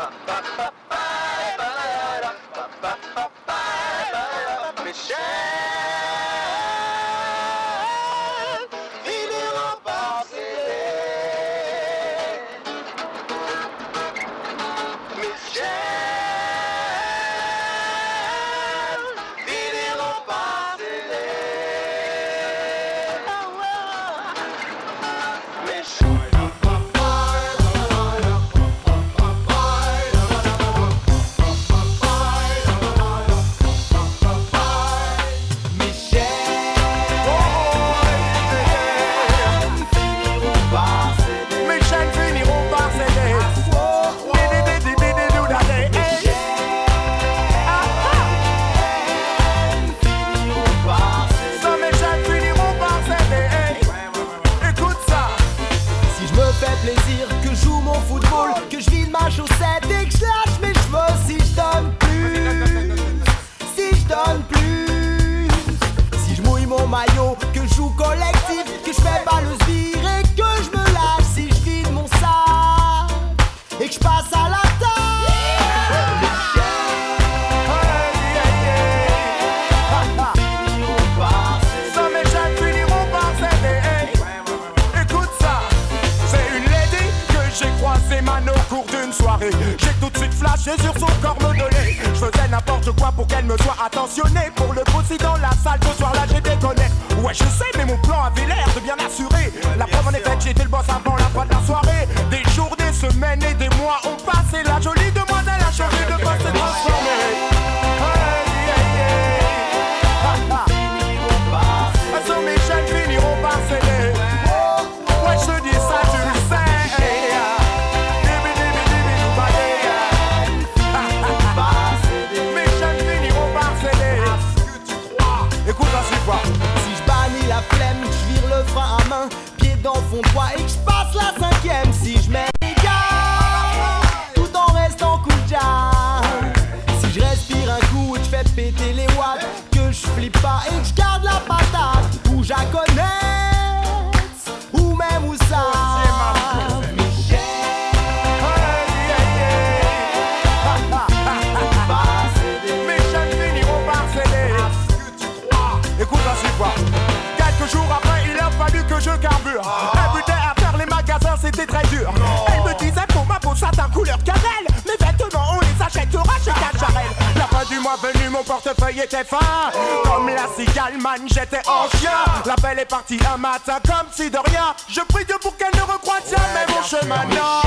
Un matin comme si de rien, je prie Dieu pour qu'elle ne recroise jamais mon chemin. Non.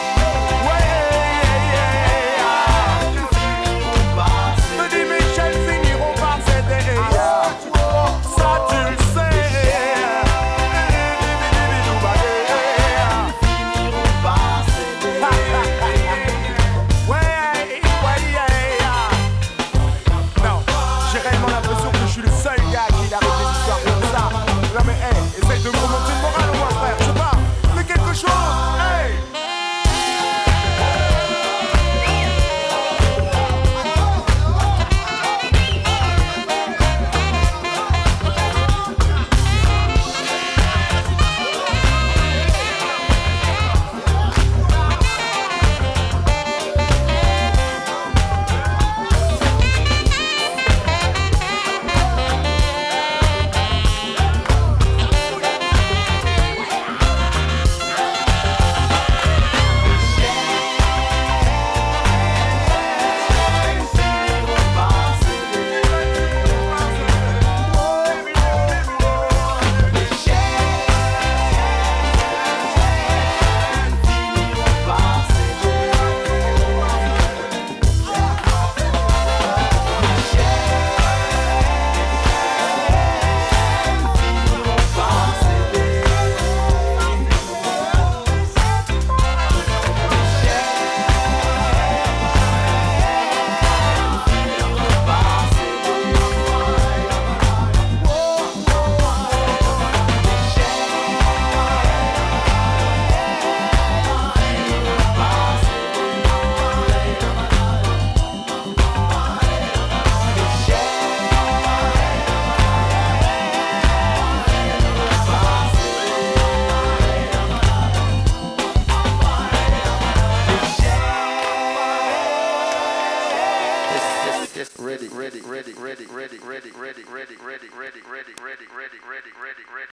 Me dis Michel finiront par céder. Ça tu le sais. Non, j'ai réellement l'impression que je suis le seul gars qui arrive des histoires comme ça. Non mais hey, essaye de me remonter le moral ou moi frère, je sais pas, fais quelque chose, hey. ready, ready, ready, ready, ready, ready, ready, ready, ready, ready, ready, ready, ready, ready, ready, ready.